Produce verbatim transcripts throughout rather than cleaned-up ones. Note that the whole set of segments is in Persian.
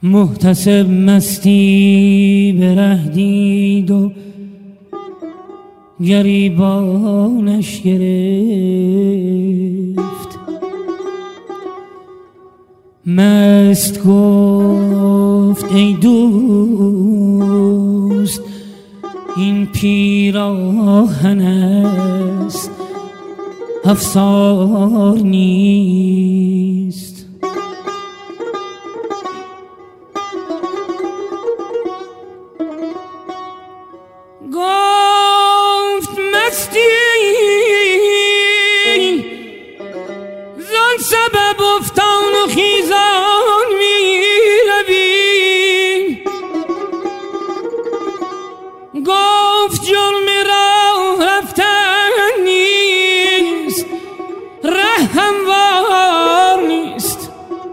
محتسب مستی به ره دید و گریبانش گرفت. مست گفت ای دوست این پیراهن است افسار نیست. گفت مستی زان سبب افتان و خیزان می روی. گفت جرم راه رفتن نیست ره هموار نیست.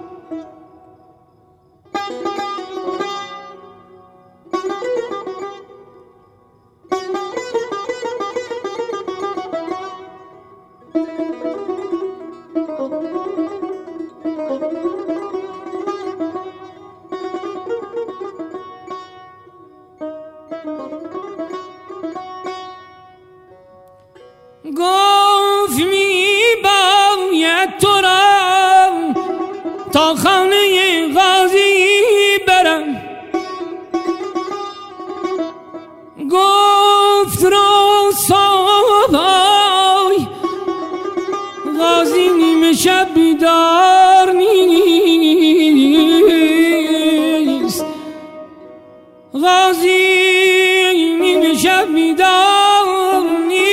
گفت می باید تو را تا خانه قاضی برم. گفت رو صبح قاضی نیمه شب بیدار نیست. قاضی نیمه شب بیدار نیست.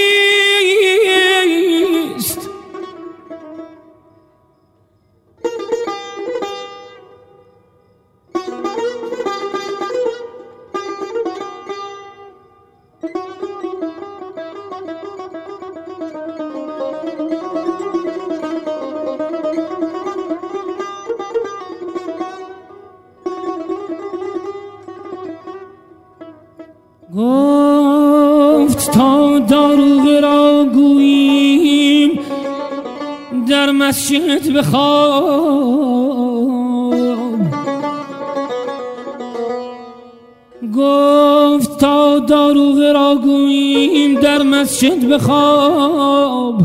گفت تا داروغه را گوییم در مسجد بخواب. گفت تا داروغه را گوییم در مسجد بخواب.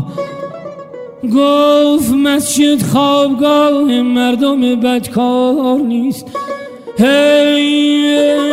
گفت مسجد خوابگاه مردم بدکار نیست. هی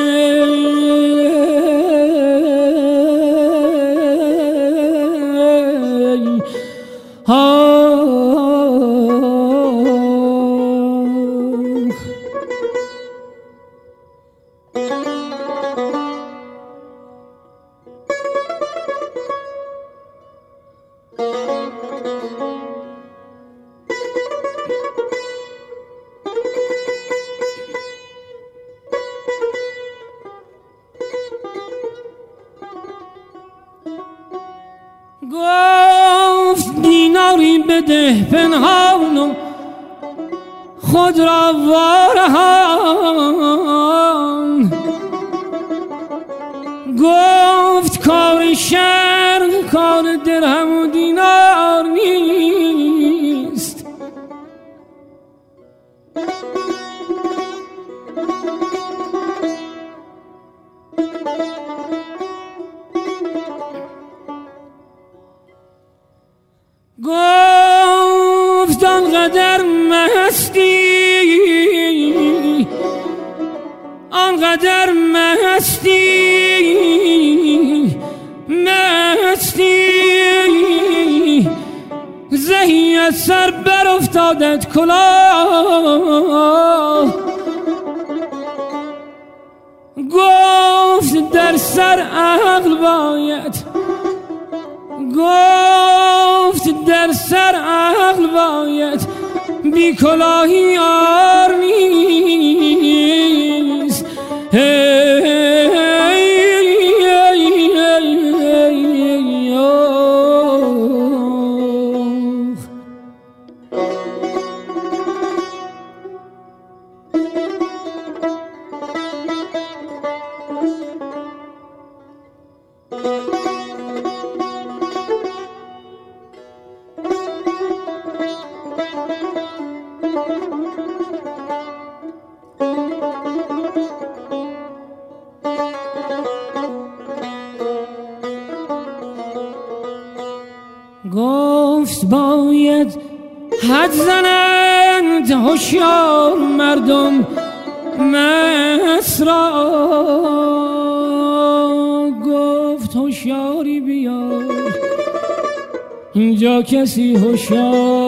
گفت دیناری بده پنهان و خود را وارهان. گفت کار شر کار درهم و دینار نیست. گفت آنقدر مستی آنقدر مستی مستی زهی از سر بر افتادت کلاه. گفت در سر عقل باید گفت در سر عقل باید بی کلاهی آر نیست. گفت باید حد زنند هوشیار مردم مصر را، گفت هوشیاری بیار اینجا کسی هوشیار